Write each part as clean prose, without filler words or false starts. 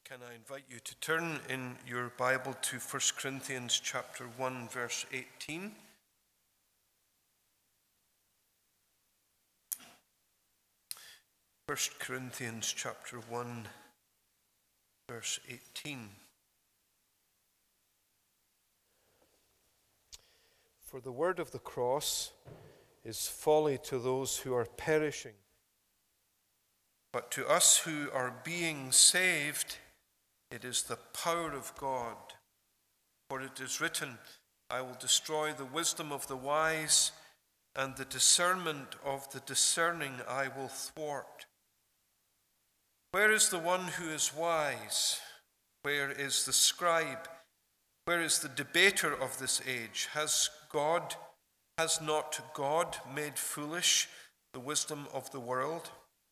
Can I invite you to turn in your Bible to 1 Corinthians chapter 1, verse 18. First Corinthians chapter 1, verse 18. For the word of the cross is folly to those who are perishing, but to us who are being saved, it is the power of God. For it is written, I will destroy the wisdom of the wise, and the discernment of the discerning I will thwart. Where is the one who is wise? Where is the scribe? Where is the debater of this age? Has not God made foolish the wisdom of the world?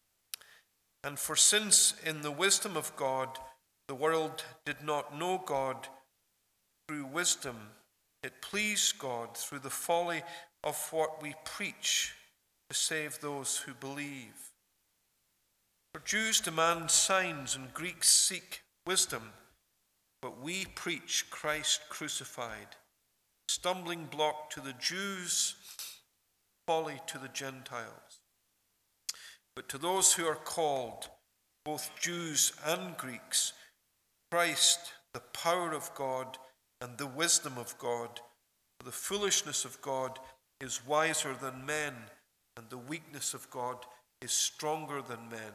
And for since in the wisdom of God the world did not know God through wisdom, it pleased God through the folly of what we preach to save those who believe. For Jews demand signs and Greeks seek wisdom, but we preach Christ crucified, stumbling block to the Jews, folly to the Gentiles. But to those who are called, both Jews and Greeks, Christ, the power of God and the wisdom of God. For the foolishness of God is wiser than men, and the weakness of God is stronger than men.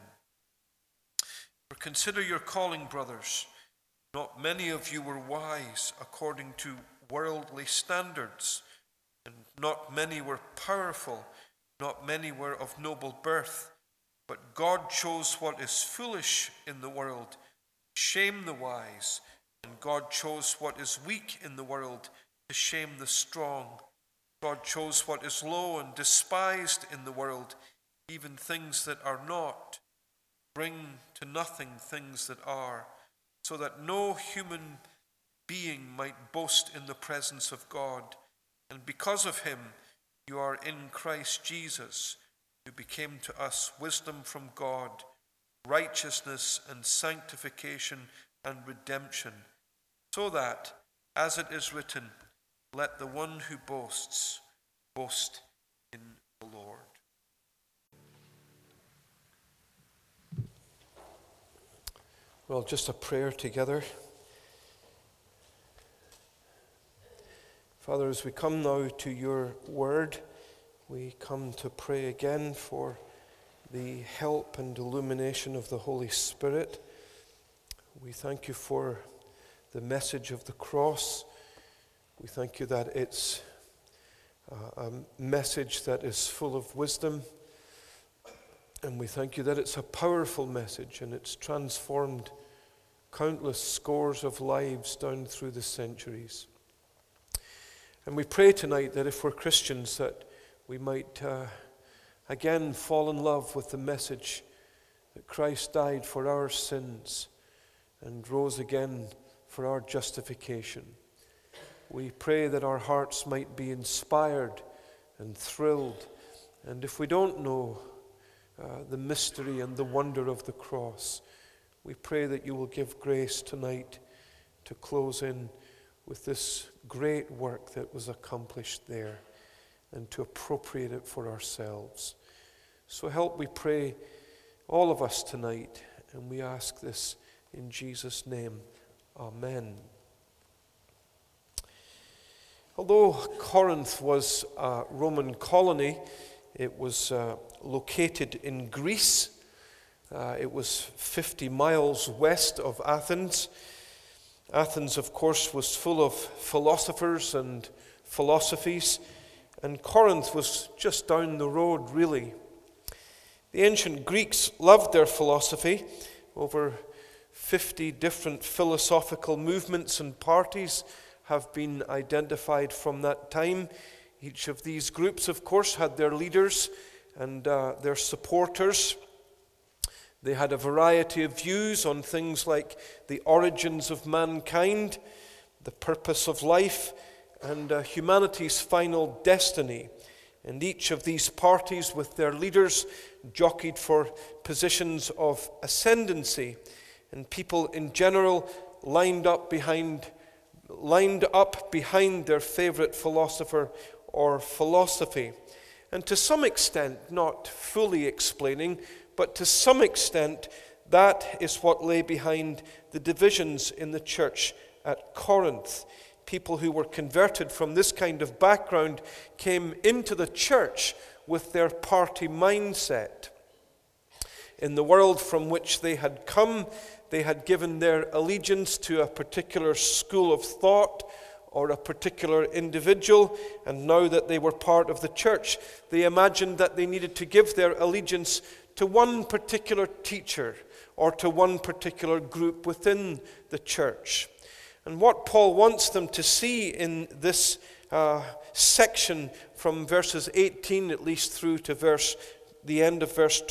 For consider your calling, brothers. Not many of you were wise according to worldly standards, and not many were powerful, not many were of noble birth. But God chose what is foolish in the world, shame the wise, and God chose what is weak in the world to shame the strong. God chose what is low and despised in the world, even things that are not, bring to nothing things that are, so that no human being might boast in the presence of God. And because of him, you are in Christ Jesus, who became to us wisdom from God, righteousness and sanctification and redemption, so that, as it is written, let the one who boasts, boast in the Lord. Well, just a prayer together. Father, as we come now to your word, we come to pray again for the help and illumination of the Holy Spirit. We thank you for the message of the cross. We thank you that it's a message that is full of wisdom. And we thank you that it's a powerful message and it's transformed countless scores of lives down through the centuries. And we pray tonight that if we're Christians, that we might again fall in love with the message that Christ died for our sins and rose again for our justification. We pray that our hearts might be inspired and thrilled. And if we don't know the mystery and the wonder of the cross, we pray that you will give grace tonight to close in with this great work that was accomplished there, and to appropriate it for ourselves. So help, we pray, all of us tonight, and we ask this in Jesus' name. Amen. Although Corinth was a Roman colony, it was located in Greece. It was 50 miles west of Athens. Athens, of course, was full of philosophers and philosophies, and Corinth was just down the road, really. The ancient Greeks loved their philosophy. Over 50 different philosophical movements and parties have been identified from that time. Each of these groups, of course, had their leaders and their supporters. They had a variety of views on things like the origins of mankind, the purpose of life, and humanity's final destiny. And each of these parties with their leaders jockeyed for positions of ascendancy and people in general lined up behind their favorite philosopher or philosophy. And to some extent, not fully explaining, but to some extent, that is what lay behind the divisions in the church at Corinth. People who were converted from this kind of background came into the church with their party mindset. In the world from which they had come, they had given their allegiance to a particular school of thought or a particular individual, and now that they were part of the church, they imagined that they needed to give their allegiance to one particular teacher or to one particular group within the church. And what Paul wants them to see in this section from verses 18 at least through to the end of verse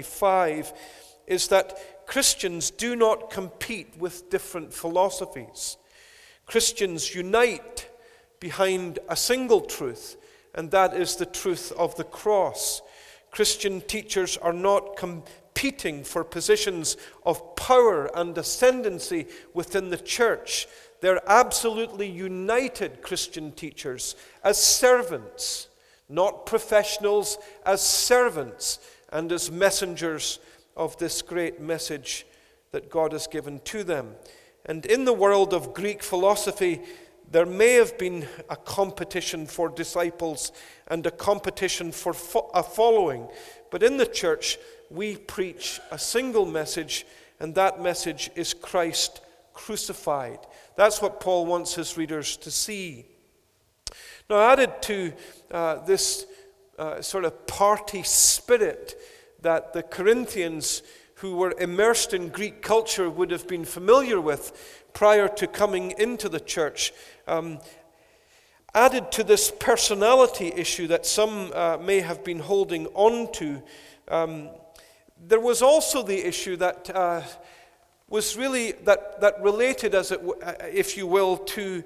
25 is that Christians do not compete with different philosophies. Christians unite behind a single truth, and that is the truth of the cross. Christian teachers are not competing for positions of power and ascendancy within the church. They're absolutely united Christian teachers as servants, not professionals, as servants and as messengers of this great message that God has given to them. And in the world of Greek philosophy, there may have been a competition for disciples and a competition for a following. But in the church, we preach a single message, and that message is Christ crucified. That's what Paul wants his readers to see. Now, added to this sort of party spirit that the Corinthians, who were immersed in Greek culture, would have been familiar with prior to coming into the church, added to this personality issue that some may have been holding on to, there was also the issue that was really that related, as if you will, to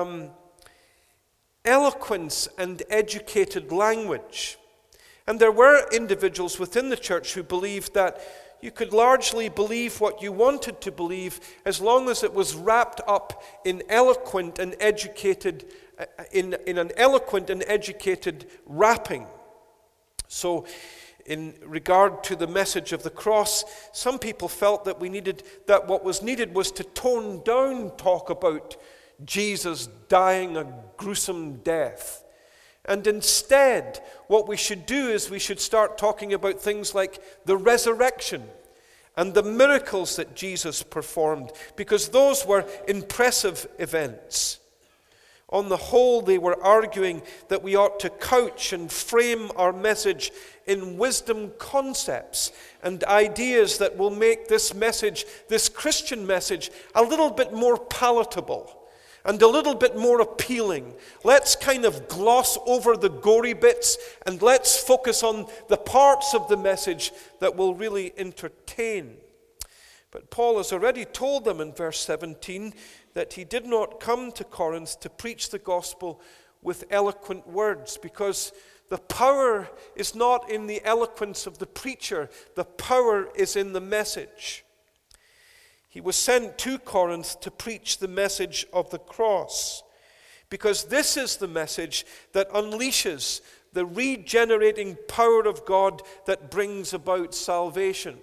eloquence and educated language. And there were individuals within the church who believed that you could largely believe what you wanted to believe as long as it was wrapped up in eloquent and educated, in an eloquent and educated wrapping. So, in regard to the message of the cross, some people felt that what was needed was to tone down talk about Jesus dying a gruesome death. And instead, what we should do is we should start talking about things like the resurrection and the miracles that Jesus performed, because those were impressive events. On the whole, they were arguing that we ought to couch and frame our message in wisdom concepts and ideas that will make this message, this Christian message, a little bit more palatable and a little bit more appealing. Let's kind of gloss over the gory bits and let's focus on the parts of the message that will really entertain. But Paul has already told them in verse 17 that he did not come to Corinth to preach the gospel with eloquent words, because the power is not in the eloquence of the preacher. The power is in the message. He was sent to Corinth to preach the message of the cross, because this is the message that unleashes the regenerating power of God that brings about salvation.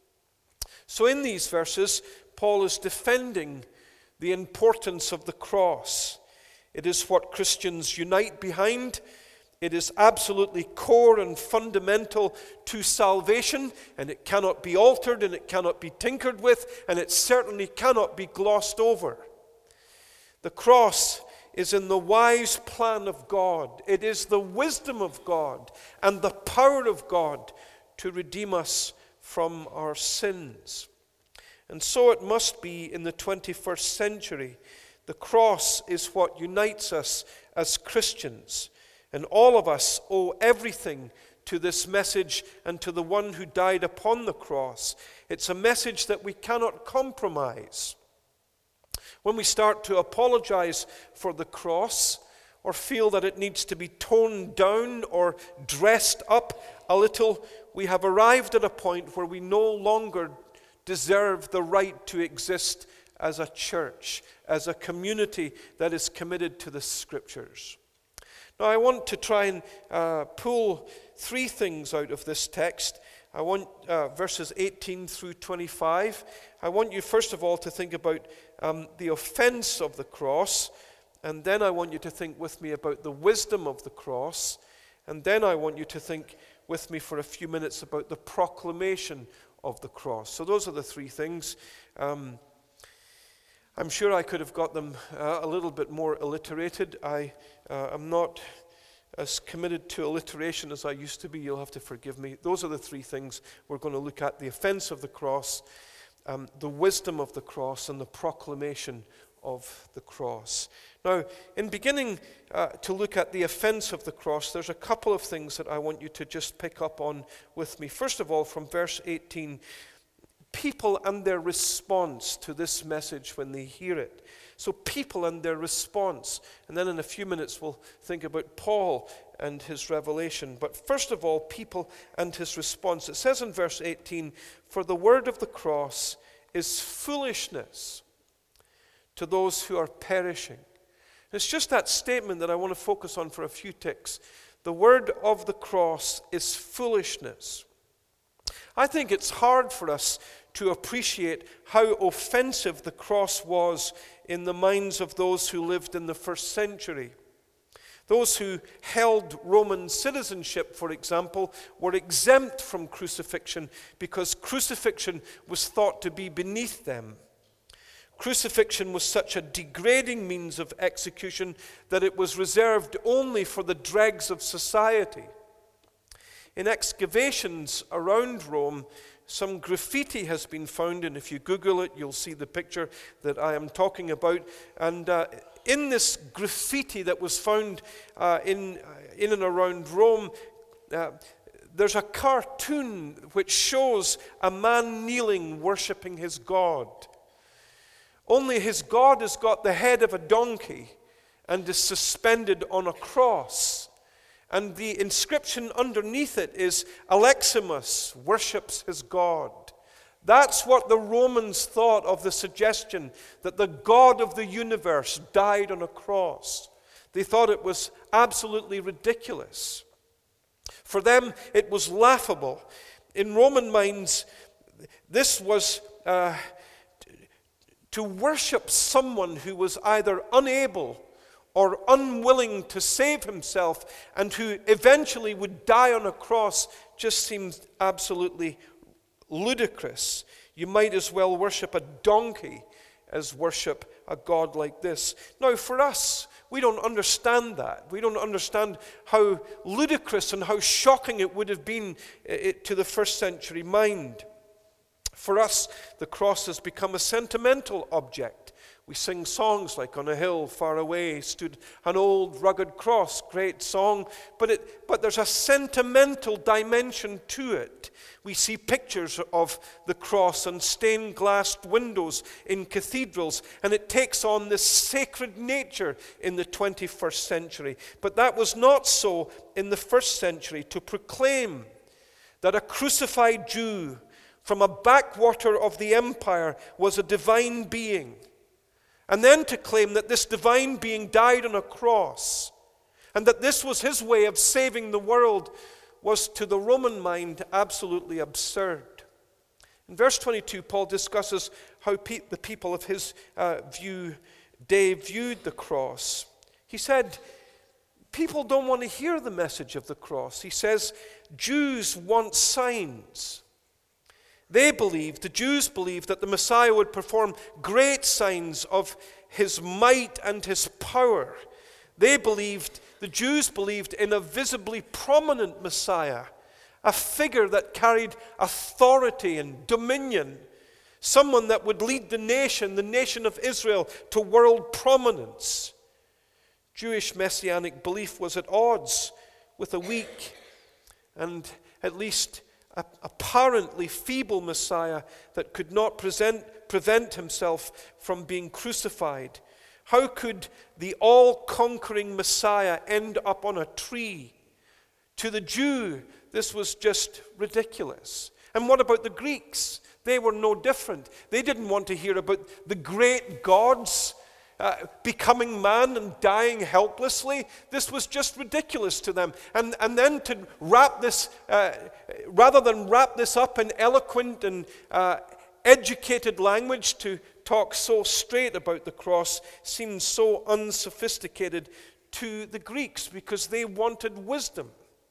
So in these verses, Paul is defending the importance of the cross. It is what Christians unite behind. It is absolutely core and fundamental to salvation, and it cannot be altered, and it cannot be tinkered with, and it certainly cannot be glossed over. The cross is in the wise plan of God. It is the wisdom of God and the power of God to redeem us from our sins. And so it must be in the 21st century. The cross is what unites us as Christians. And all of us owe everything to this message and to the one who died upon the cross. It's a message that we cannot compromise. When we start to apologize for the cross or feel that it needs to be toned down or dressed up a little, we have arrived at a point where we no longer deserve the right to exist as a church, as a community that is committed to the Scriptures. Now, I want to try and pull three things out of this text. I want verses 18 through 25. I want you, first of all, to think about the offense of the cross, and then I want you to think with me about the wisdom of the cross, and then I want you to think with me for a few minutes about the proclamation of the cross. So those are the three things. I'm sure I could have got them a little bit more alliterated. I am not as committed to alliteration as I used to be. You'll have to forgive me. Those are the three things we're going to look at: the offense of the cross, the wisdom of the cross, and the proclamation of the cross. Now, in beginning to look at the offense of the cross, there's a couple of things that I want you to just pick up on with me. First of all, from verse 18, people and their response to this message when they hear it. So people and their response. And then in a few minutes we'll think about Paul and his revelation. But first of all, people and his response. It says in verse 18, "For the word of the cross is foolishness to those who are perishing." It's just that statement that I want to focus on for a few ticks. The word of the cross is foolishness. I think it's hard for us to appreciate how offensive the cross was in the minds of those who lived in the first century. Those who held Roman citizenship, for example, were exempt from crucifixion because crucifixion was thought to be beneath them. Crucifixion was such a degrading means of execution that it was reserved only for the dregs of society. In excavations around Rome, some graffiti has been found, and if you Google it, you'll see the picture that I am talking about. And in this graffiti that was found in and around Rome, there's a cartoon which shows a man kneeling, worshipping his God. Only his God has got the head of a donkey and is suspended on a cross. And the inscription underneath it is, "Aleximus worships his God." That's what the Romans thought of the suggestion that the God of the universe died on a cross. They thought it was absolutely ridiculous. For them, it was laughable. In Roman minds, this was to worship someone who was either unable or unwilling to save himself and who eventually would die on a cross just seems absolutely ludicrous. You might as well worship a donkey as worship a God like this. Now, for us, we don't understand that. We don't understand how ludicrous and how shocking it would have been to the first century mind. For us, the cross has become a sentimental object. We sing songs like "On a hill far away stood an old rugged cross," great song, but there's a sentimental dimension to it. We see pictures of the cross on stained glass windows in cathedrals, and it takes on this sacred nature in the 21st century. But that was not so in the first century. To proclaim that a crucified Jew from a backwater of the empire was a divine being, and then to claim that this divine being died on a cross, and that this was his way of saving the world, was to the Roman mind absolutely absurd. In verse 22, Paul discusses how the people of his day viewed the cross. He said, people don't want to hear the message of the cross. He says, Jews want signs. The Jews believed that the Messiah would perform great signs of his might and his power. The Jews believed in a visibly prominent Messiah, a figure that carried authority and dominion, someone that would lead the nation of Israel, to world prominence. Jewish messianic belief was at odds with a weak and at least apparently feeble Messiah that could not prevent himself from being crucified. How could the all-conquering Messiah end up on a tree? To the Jew, this was just ridiculous. And what about the Greeks? They were no different. They didn't want to hear about the great gods becoming man and dying helplessly. This was just ridiculous to them. And then to wrap this, rather than wrap this up in eloquent and educated language, to talk so straight about the cross seems so unsophisticated to the Greeks because they wanted wisdom.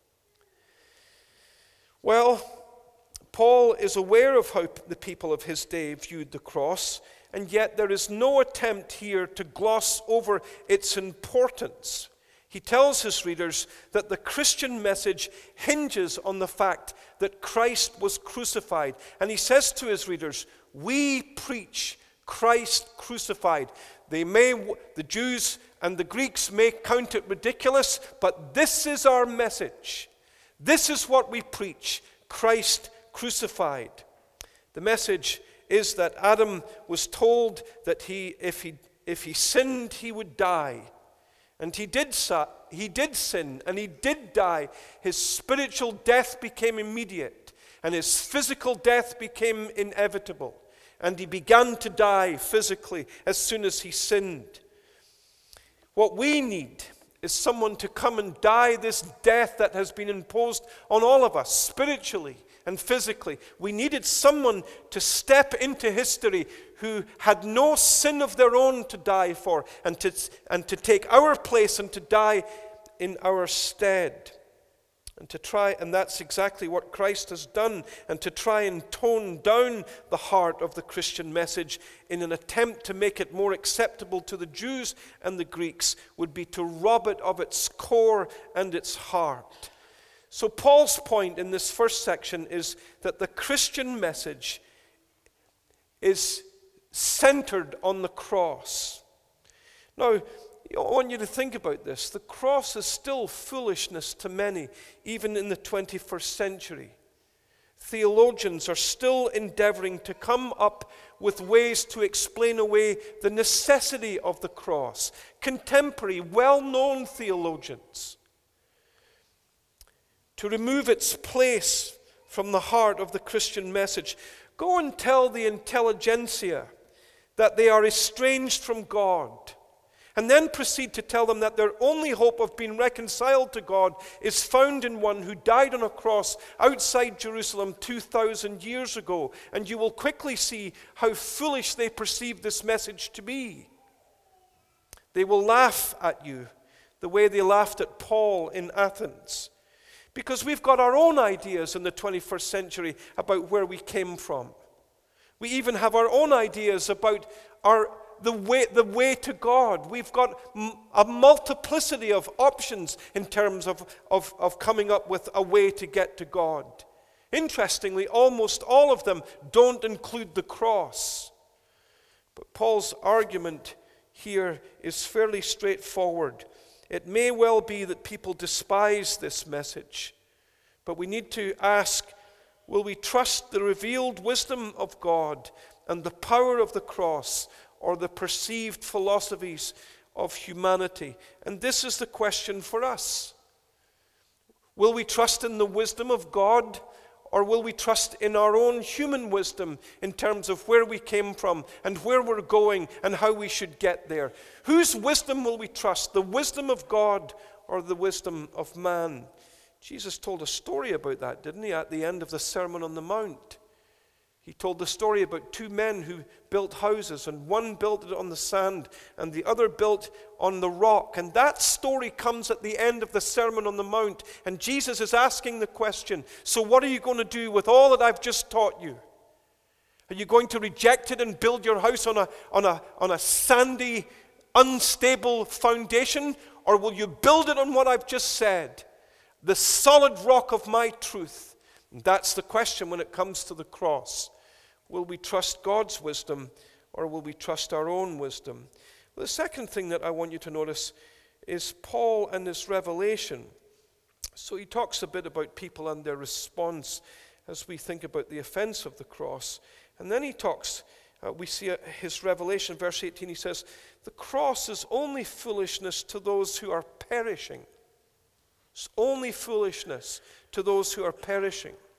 Well, Paul is aware of how the people of his day viewed the cross, and yet there is no attempt here to gloss over its importance. He tells his readers that the Christian message hinges on the fact that Christ was crucified. And he says to his readers, we preach Christ crucified. The Jews and the Greeks may count it ridiculous, but this is our message. This is what we preach, Christ crucified. The message is that Adam was told that if he sinned, he would die. And he did sin, and he did die. His spiritual death became immediate, and his physical death became inevitable. And he began to die physically as soon as he sinned. What we need is someone to come and die this death that has been imposed on all of us, spiritually and physically. We needed someone to step into history who had no sin of their own to die for, and to take our place and to die in our stead. And that's exactly what Christ has done. And to try and tone down the heart of the Christian message in an attempt to make it more acceptable to the Jews and the Greeks would be to rob it of its core and its heart. So Paul's point in this first section is that the Christian message is centered on the cross. Now, I want you to think about this. The cross is still foolishness to many, even in the 21st century. Theologians are still endeavoring to come up with ways to explain away the necessity of the cross. Contemporary, well-known theologians. To remove its place from the heart of the Christian message. Go and tell the intelligentsia that they are estranged from God. And then proceed to tell them that their only hope of being reconciled to God is found in one who died on a cross outside Jerusalem 2,000 years ago. And you will quickly see how foolish they perceive this message to be. They will laugh at you the way they laughed at Paul in Athens. Because we've got our own ideas in the 21st century about where we came from. We even have our own ideas about the way to God. We've got a multiplicity of options in terms of coming up with a way to get to God. Interestingly, almost all of them don't include the cross. But Paul's argument here is fairly straightforward. It may well be that people despise this message, but we need to ask, will we trust the revealed wisdom of God and the power of the cross, or the perceived philosophies of humanity? And this is the question for us. Will we trust in the wisdom of God, or will we trust in our own human wisdom in terms of where we came from and where we're going and how we should get there? Whose wisdom will we trust, the wisdom of God or the wisdom of man? Jesus told a story about that, didn't he, at the end of the Sermon on the Mount? He told the story about two men who built houses, and one built it on the sand and the other built on the rock. And that story comes at the end of the Sermon on the Mount, and Jesus is asking the question, so what are you going to do with all that I've just taught you? Are you going to reject it and build your house on a sandy, unstable foundation, or will you build it on what I've just said, the solid rock of my truth? And that's the question when it comes to the cross. Will we trust God's wisdom, or will we trust our own wisdom? Well, the second thing that I want you to notice is Paul and his revelation. So he talks a bit about people and their response as we think about the offense of the cross. And then he talks, we see his revelation, verse 18, he says, the cross is only foolishness to those who are perishing. It's only foolishness to those who are perishing.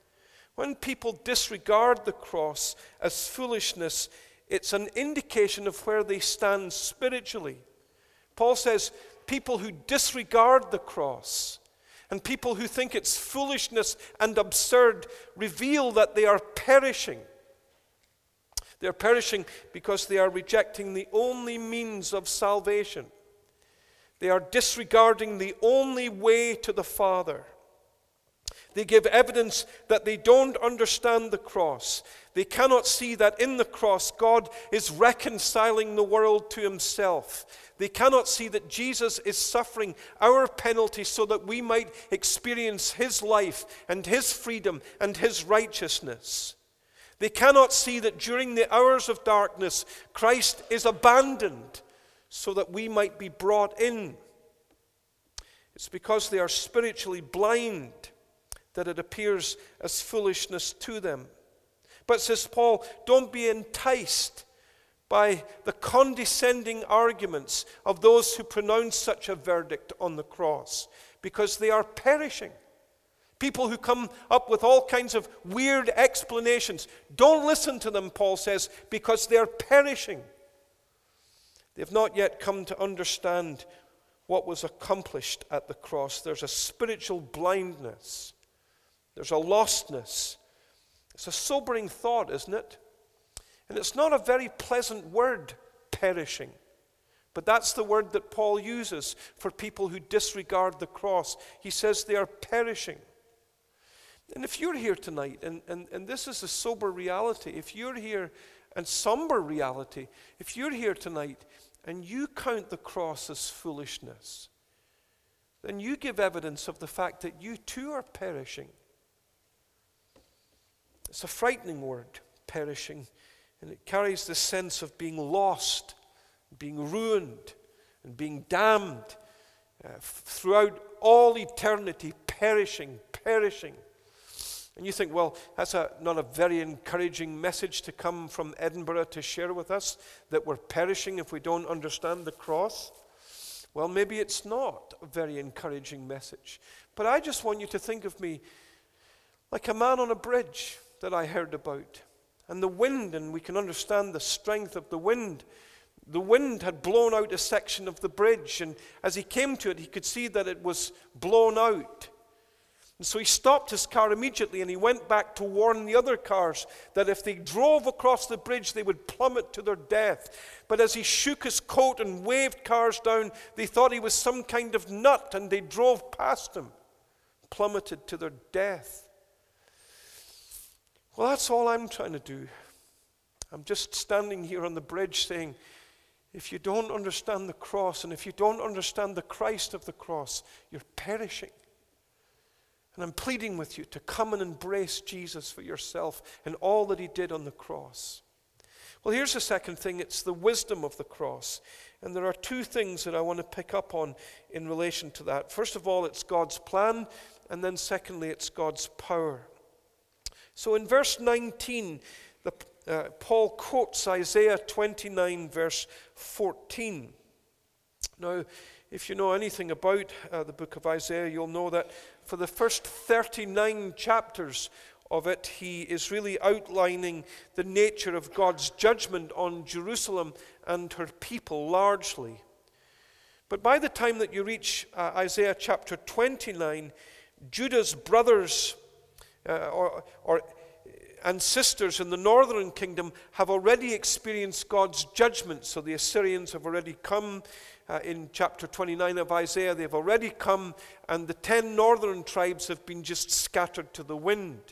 When people disregard the cross as foolishness, it's an indication of where they stand spiritually. Paul says people who disregard the cross and people who think it's foolishness and absurd reveal that they are perishing. They are perishing because they are rejecting the only means of salvation. They are disregarding the only way to the Father. They give evidence that they don't understand the cross. They cannot see that in the cross God is reconciling the world to himself. They cannot see that Jesus is suffering our penalty so that we might experience his life and his freedom and his righteousness. They cannot see that during the hours of darkness, Christ is abandoned so that we might be brought in. It's because they are spiritually blind that it appears as foolishness to them. But, says Paul, don't be enticed by the condescending arguments of those who pronounce such a verdict on the cross, because they are perishing. People who come up with all kinds of weird explanations. Don't listen to them, Paul says, because they are perishing. They have not yet come to understand what was accomplished at the cross. There's a spiritual blindness. There's a lostness. It's a sobering thought, isn't it? And it's not a very pleasant word, perishing. But that's the word that Paul uses for people who disregard the cross. He says they are perishing. And if you're here tonight, and this is a sober reality, if you're here, and somber reality, if you're here tonight and you count the cross as foolishness, then you give evidence of the fact that you too are perishing. It's a frightening word, perishing, and it carries the sense of being lost, being ruined, and being damned throughout all eternity, perishing. And you think, well, that's not a very encouraging message to come from Edinburgh to share with us, that we're perishing if we don't understand the cross. Well, maybe it's not a very encouraging message. But I just want you to think of me like a man on a bridge that I heard about. And the wind, and we can understand the strength of the wind. The wind had blown out a section of the bridge, and as he came to it, he could see that it was blown out. And so he stopped his car immediately, and he went back to warn the other cars that if they drove across the bridge, they would plummet to their death. But as he shook his coat and waved cars down, they thought he was some kind of nut, and they drove past him, plummeted to their death. Well, that's all I'm trying to do. I'm just standing here on the bridge saying, if you don't understand the cross, and if you don't understand the Christ of the cross, you're perishing. And I'm pleading with you to come and embrace Jesus for yourself and all that he did on the cross. Well, here's the second thing. It's the wisdom of the cross. And there are two things that I want to pick up on in relation to that. First of all, it's God's plan. And then secondly, it's God's power. So in verse 19, Paul quotes Isaiah 29, verse 14. Now, if you know anything about the book of Isaiah, you'll know that for the first 39 chapters of it, he is really outlining the nature of God's judgment on Jerusalem and her people largely. But by the time that you reach Isaiah chapter 29, Judah's brothers and sisters in the northern kingdom have already experienced God's judgment. So the Assyrians have already come. In chapter 29 of Isaiah, they've already come, and the 10 northern tribes have been just scattered to the wind.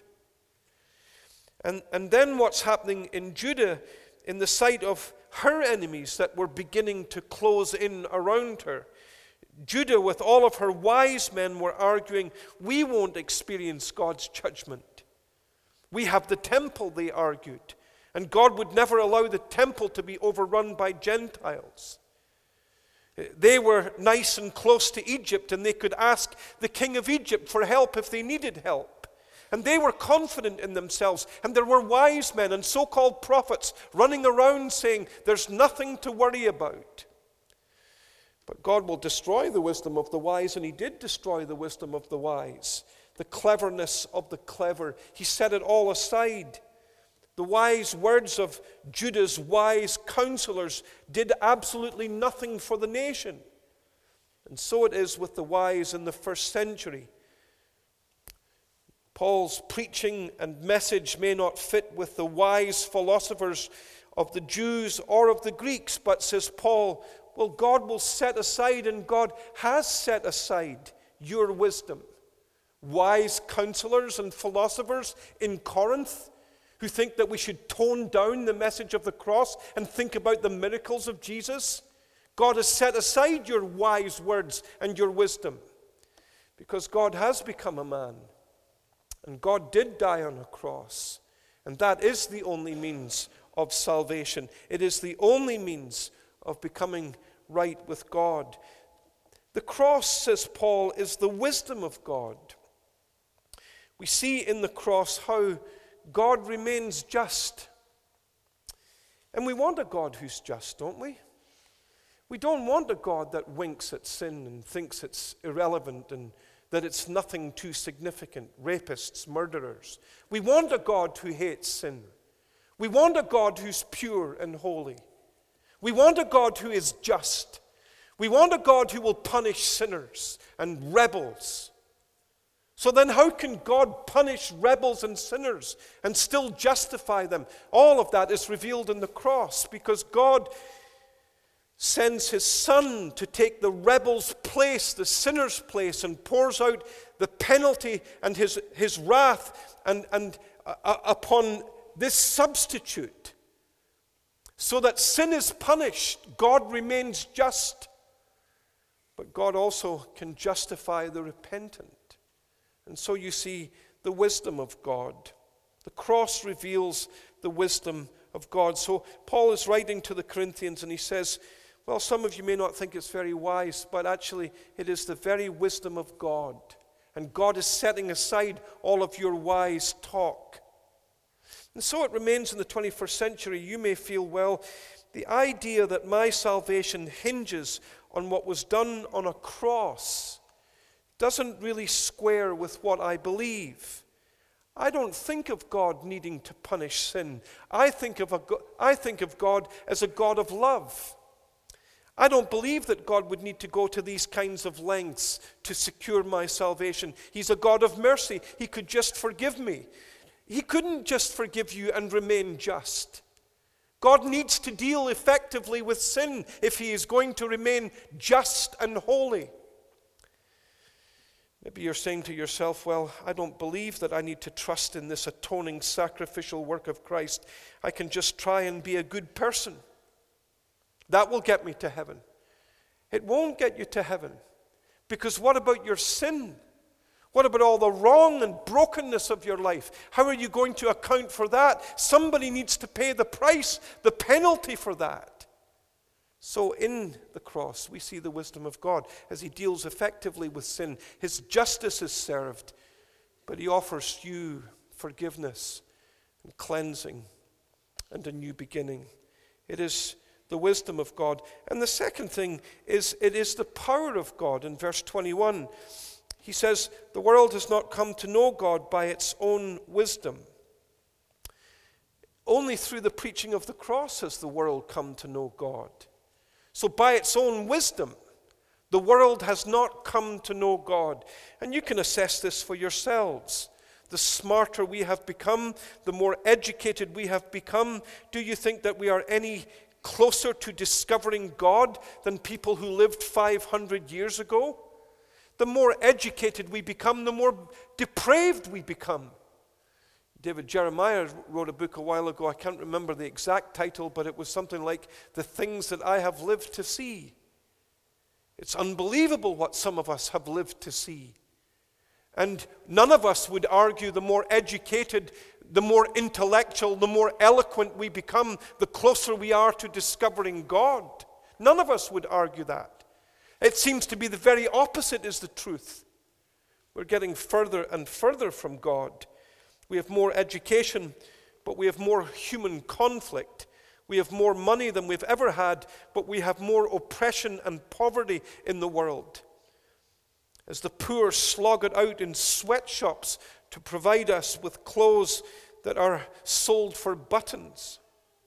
And then what's happening in Judah, in the sight of her enemies that were beginning to close in around her, Judah, with all of her wise men, were arguing, we won't experience God's judgment. We have the temple, they argued, and God would never allow the temple to be overrun by Gentiles. They were nice and close to Egypt, and they could ask the king of Egypt for help if they needed help. And they were confident in themselves, and there were wise men and so-called prophets running around saying, there's nothing to worry about. But God will destroy the wisdom of the wise, and he did destroy the wisdom of the wise. the cleverness of the clever. He set it all aside. The wise words of Judah's wise counselors did absolutely nothing for the nation. And so it is with the wise in the first century. Paul's preaching and message may not fit with the wise philosophers of the Jews or of the Greeks, but, says Paul, well, God will set aside, and God has set aside your wisdom. Wise counselors and philosophers in Corinth who think that we should tone down the message of the cross and think about the miracles of Jesus. God has set aside your wise words and your wisdom because God has become a man. And God did die on a cross. And that is the only means of salvation. It is the only means of becoming right with God. The cross, says Paul, is the wisdom of God. We see in the cross how God remains just. And we want a God who's just, don't we? We don't want a God that winks at sin and thinks it's irrelevant and that it's nothing too significant. Rapists, murderers. We want a God who hates sin. We want a God who's pure and holy. We want a God who is just. We want a God who will punish sinners and rebels. So then how can God punish rebels and sinners and still justify them? All of that is revealed in the cross because God sends his Son to take the rebel's place, the sinner's place, and pours out the penalty and his wrath upon this substitute. So that sin is punished, God remains just. But God also can justify the repentant. And so you see the wisdom of God. The cross reveals the wisdom of God. So Paul is writing to the Corinthians and he says, well, some of you may not think it's very wise, but actually it is the very wisdom of God. And God is setting aside all of your wise talk. And so it remains in the 21st century. You may feel, well, the idea that my salvation hinges on what was done on a cross doesn't really square with what I believe. I don't think of God needing to punish sin. I think of God as a God of love. I don't believe that God would need to go to these kinds of lengths to secure my salvation. He's a God of mercy. He could just forgive me. He couldn't just forgive you and remain just. God needs to deal effectively with sin if he is going to remain just and holy. Maybe you're saying to yourself, well, I don't believe that I need to trust in this atoning sacrificial work of Christ. I can just try and be a good person. That will get me to heaven. It won't get you to heaven. Because what about your sin? What about all the wrong and brokenness of your life? How are you going to account for that? Somebody needs to pay the price, the penalty for that. So in the cross, we see the wisdom of God as he deals effectively with sin. His justice is served, but he offers you forgiveness and cleansing and a new beginning. It is the wisdom of God. And the second thing is, it is the power of God. In verse 21, he says, the world has not come to know God by its own wisdom. Only through the preaching of the cross has the world come to know God. So by its own wisdom, the world has not come to know God. And you can assess this for yourselves. The smarter we have become, the more educated we have become, do you think that we are any closer to discovering God than people who lived 500 years ago? The more educated we become, the more depraved we become. David Jeremiah wrote a book a while ago, I can't remember the exact title, but it was something like The Things That I Have Lived to See. It's unbelievable what some of us have lived to see. And none of us would argue the more educated, the more intellectual, the more eloquent we become, the closer we are to discovering God. None of us would argue that. It seems to be the very opposite is the truth. We're getting further and further from God. We have more education, but we have more human conflict. We have more money than we've ever had, but we have more oppression and poverty in the world. as the poor slog it out in sweatshops to provide us with clothes that are sold for buttons.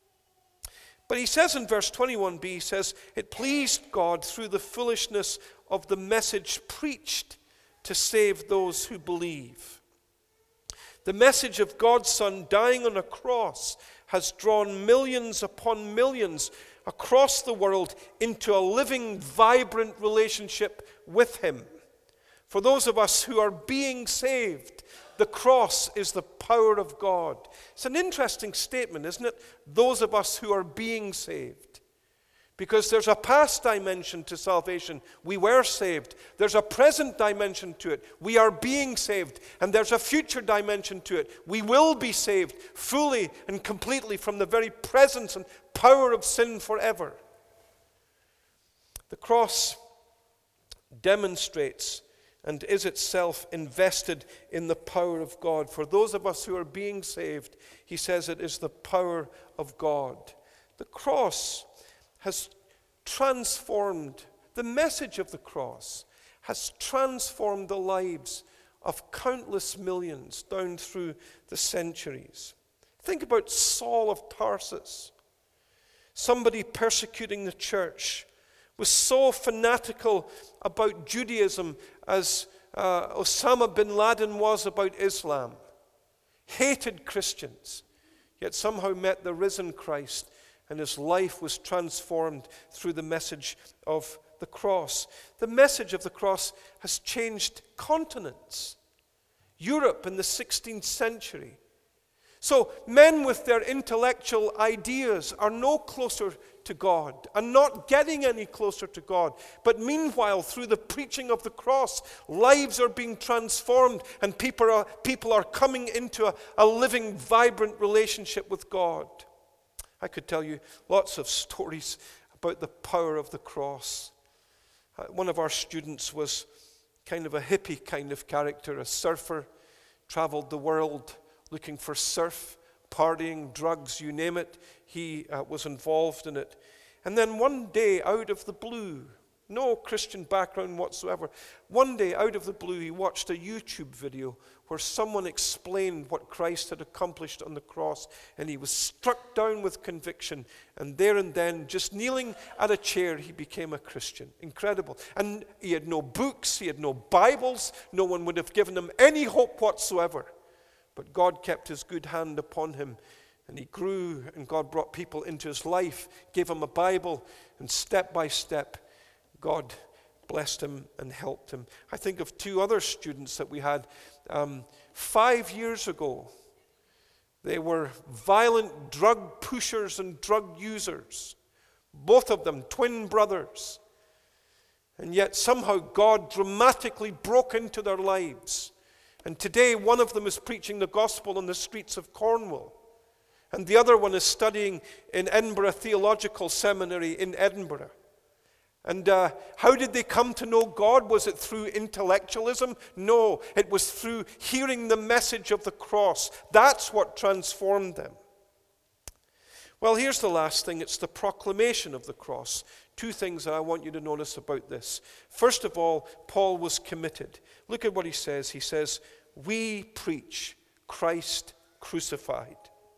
But he says in verse 21b, he says, it pleased God through the foolishness of the message preached to save those who believe. The message of God's Son dying on a cross has drawn millions upon millions across the world into a living, vibrant relationship with him. For those of us who are being saved, the cross is the power of God. It's an interesting statement, isn't it? Those of us who are being saved. Because there's a past dimension to salvation. We were saved. There's a present dimension to it. We are being saved. And there's a future dimension to it. We will be saved fully and completely from the very presence and power of sin forever. The cross demonstrates and is itself invested in the power of God. For those of us who are being saved, he says it is the power of God. The cross has transformed, the message of the cross has transformed the lives of countless millions down through the centuries. Think about Saul of Tarsus, somebody persecuting the church, was so fanatical about Judaism as Osama bin Laden was about Islam, hated Christians, yet somehow met the risen Christ, and his life was transformed through the message of the cross. The message of the cross has changed continents. Europe in the 16th century. So men with their intellectual ideas are no closer to God and not getting any closer to God. But meanwhile, through the preaching of the cross, lives are being transformed and people are coming into a living, vibrant relationship with God. I could tell you lots of stories about the power of the cross. One of our students was kind of a hippie kind of character, a surfer, traveled the world looking for surf, partying, drugs, you name it. He was involved in it. And then one day, out of the blue, no Christian background whatsoever, one day, out of the blue, he watched a YouTube video where someone explained what Christ had accomplished on the cross, and he was struck down with conviction. And there and then, just kneeling at a chair, he became a Christian. Incredible. And he had no books, he had no Bibles, no one would have given him any hope whatsoever. But God kept his good hand upon him, and he grew, and God brought people into his life, gave him a Bible, and step by step, God blessed him and helped him. I think of two other students that we had 5 years ago. They were violent drug pushers and drug users, both of them twin brothers. And yet somehow God dramatically broke into their lives. And today, one of them is preaching the gospel on the streets of Cornwall. And the other one is studying in Edinburgh Theological Seminary in Edinburgh. And how did they come to know God? Was it through intellectualism? No, it was through hearing the message of the cross. That's what transformed them. Well, here's the last thing. It's the proclamation of the cross. Two things that I want you to notice about this. First of all, Paul was committed. Look at what he says. He says, we preach Christ crucified.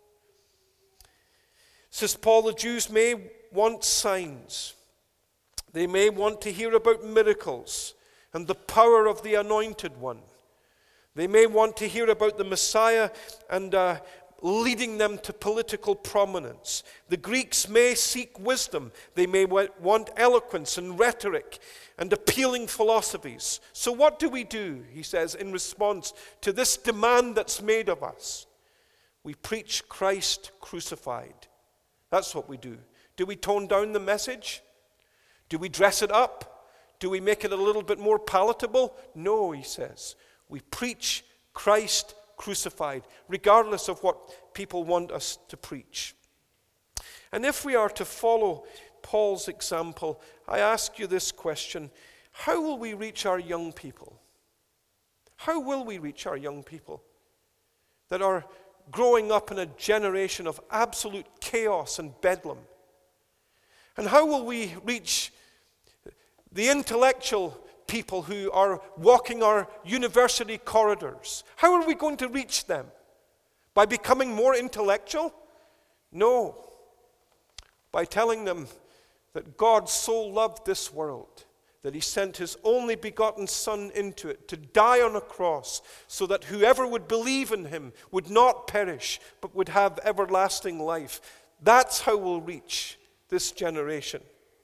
Says Paul, the Jews may want signs. They may want to hear about miracles and the power of the Anointed One. They may want to hear about the Messiah and leading them to political prominence. The Greeks may seek wisdom. They may want eloquence and rhetoric and appealing philosophies. So what do? He says, in response to this demand that's made of us. We preach Christ crucified. That's what we do. Do we tone down the message? Do we dress it up? Do we make it a little bit more palatable? No, he says. We preach Christ crucified, regardless of what people want us to preach. And if we are to follow Paul's example, I ask you this question: how will we reach our young people? How will we reach our young people that are growing up in a generation of absolute chaos and bedlam? And how will we reach the intellectual people who are walking our university corridors. How are we going to reach them? By becoming more intellectual? No. By telling them that God so loved this world that he sent his only begotten Son into it to die on a cross so that whoever would believe in him would not perish but would have everlasting life. That's how we'll reach this generation.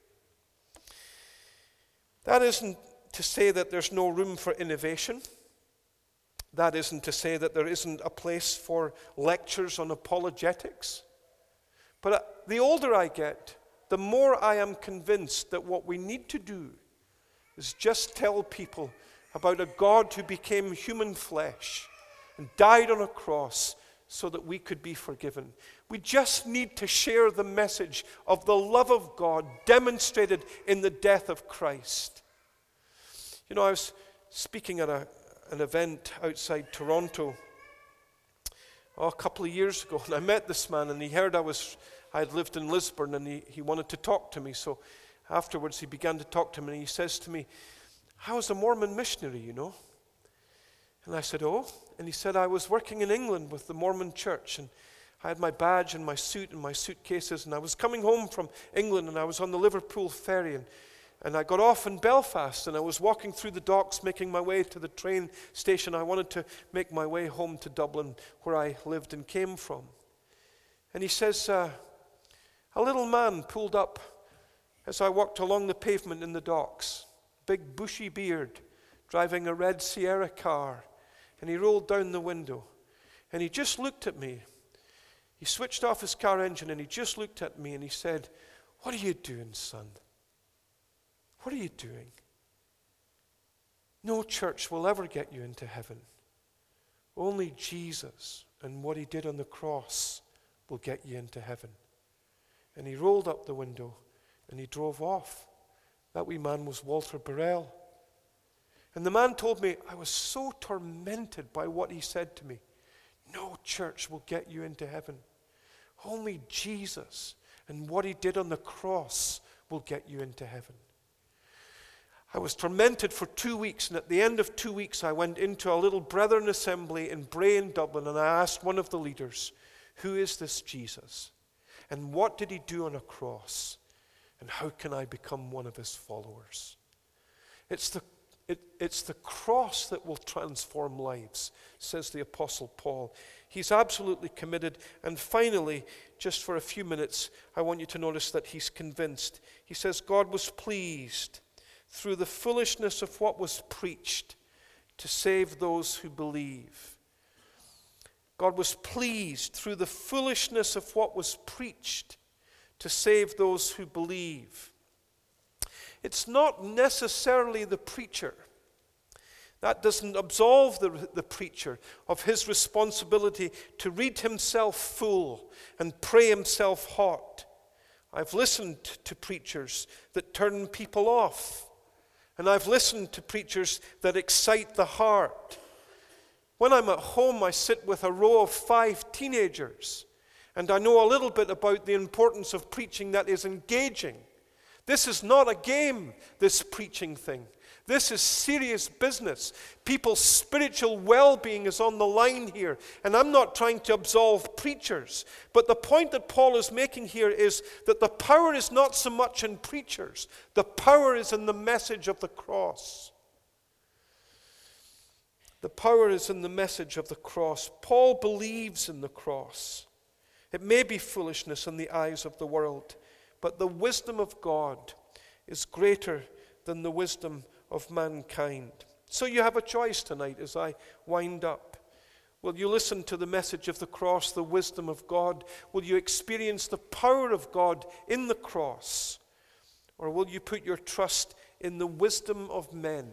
That isn't to say that there's no room for innovation. That isn't to say that there isn't a place for lectures on apologetics. But the older I get, the more I am convinced that what we need to do is just tell people about a God who became human flesh and died on a cross so that we could be forgiven. We just need to share the message of the love of God demonstrated in the death of Christ. You know, I was speaking at an event outside Toronto a couple of years ago, and I met this man, and he heard I had lived in Lisburn, and he wanted to talk to me. So afterwards he began to talk to me, and he says to me, "I was a Mormon missionary, you know." And I said, "Oh?" And he said, "I was working in England with the Mormon church, and I had my badge and my suit and my suitcases, and I was coming home from England, and I was on the Liverpool ferry, and I got off in Belfast, and I was walking through the docks making my way to the train station. I wanted to make my way home to Dublin, where I lived and came from." And he says, a little man pulled up as I walked along the pavement in the docks, big bushy beard, driving a red Sierra car, and he rolled down the window, and he just looked at me. He switched off his car engine, and he just looked at me, and he said, "What are you doing, son? What are you doing? No church will ever get you into heaven. Only Jesus and what he did on the cross will get you into heaven." And he rolled up the window and he drove off. That wee man was Walter Burrell. And the man told me, I was so tormented by what he said to me. No church will get you into heaven. Only Jesus and what he did on the cross will get you into heaven. I was tormented for 2 weeks, and at the end of 2 weeks I went into a little brethren assembly in Bray in Dublin, and I asked one of the leaders, "Who is this Jesus? And what did he do on a cross? And how can I become one of his followers?" It's the cross that will transform lives, says the Apostle Paul. He's absolutely committed. And finally, just for a few minutes, I want you to notice that he's convinced. He says, God was pleased through the foolishness of what was preached to save those who believe. God was pleased through the foolishness of what was preached to save those who believe. It's not necessarily the preacher. That doesn't absolve the preacher of his responsibility to read himself full and pray himself hot. I've listened to preachers that turn people off, and I've listened to preachers that excite the heart. When I'm at home, I sit with a row of 5 teenagers, and I know a little bit about the importance of preaching that is engaging. This is not a game, this preaching thing. This is serious business. People's spiritual well-being is on the line here. And I'm not trying to absolve preachers. But the point that Paul is making here is that the power is not so much in preachers. The power is in the message of the cross. The power is in the message of the cross. Paul believes in the cross. It may be foolishness in the eyes of the world, but the wisdom of God is greater than the wisdom of mankind. So you have a choice tonight as I wind up. Will you listen to the message of the cross, the wisdom of God? Will you experience the power of God in the cross? Or will you put your trust in the wisdom of men?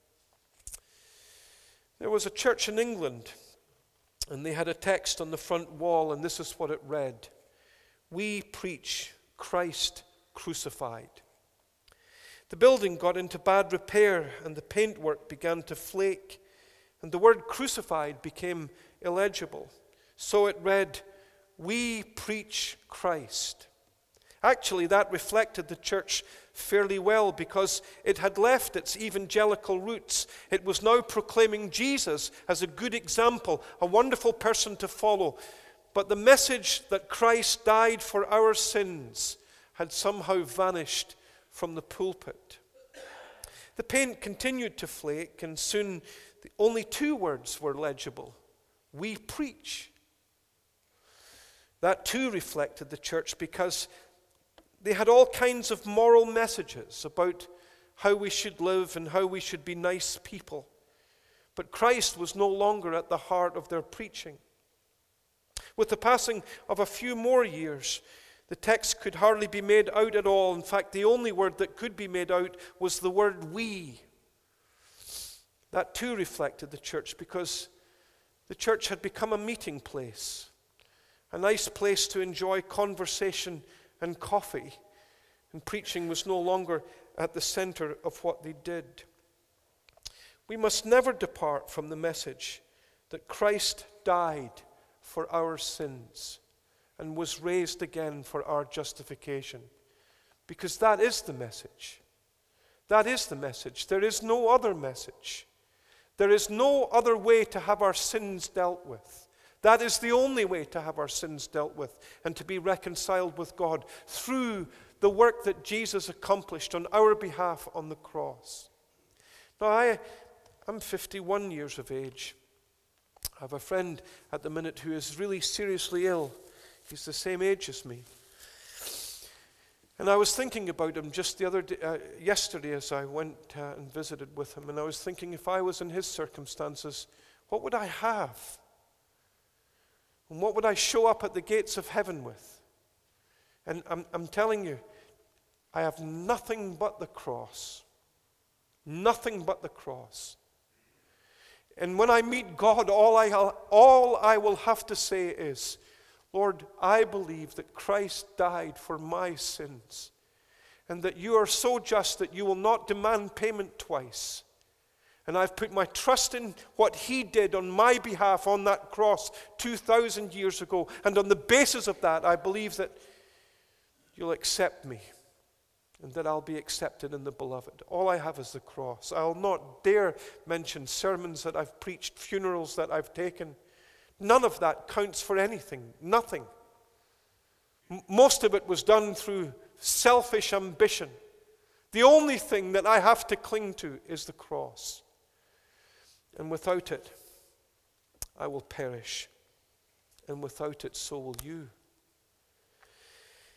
There was a church in England, and they had a text on the front wall, and this is what it read: "We preach Christ crucified." The building got into bad repair, and the paintwork began to flake, and the word crucified became illegible. So it read, "We preach Christ." Actually, that reflected the church fairly well because it had left its evangelical roots. It was now proclaiming Jesus as a good example, a wonderful person to follow. But the message that Christ died for our sins had somehow vanished from the pulpit. The paint continued to flake, and soon only 2 words were legible: we preach. That too reflected the church because they had all kinds of moral messages about how we should live and how we should be nice people. But Christ was no longer at the heart of their preaching. With the passing of a few more years, the text could hardly be made out at all. In fact, the only word that could be made out was the word we. That too reflected the church because the church had become a meeting place, a nice place to enjoy conversation and coffee, and preaching was no longer at the center of what they did. We must never depart from the message that Christ died for our sins and was raised again for our justification, because that is the message. That is the message. There is no other message. There is no other way to have our sins dealt with. That is the only way to have our sins dealt with and to be reconciled with God through the work that Jesus accomplished on our behalf on the cross. Now, I'm 51 years of age. I have a friend at the minute who is really seriously ill. He's the same age as me. And I was thinking about him just the other day, yesterday as I went and visited with him, and I was thinking if I was in his circumstances, what would I have? And what would I show up at the gates of heaven with? And I'm telling you, I have nothing but the cross. Nothing but the cross. And when I meet God, all I will have to say is, Lord, I believe that Christ died for my sins, and that you are so just that you will not demand payment twice. And I've put my trust in what he did on my behalf on that cross 2,000 years ago. And on the basis of that, I believe that you'll accept me and that I'll be accepted in the beloved. All I have is the cross. I'll not dare mention sermons that I've preached, funerals that I've taken. None of that counts for anything. Nothing. Most of it was done through selfish ambition. The only thing that I have to cling to is the cross. And without it, I will perish. And without it, so will you.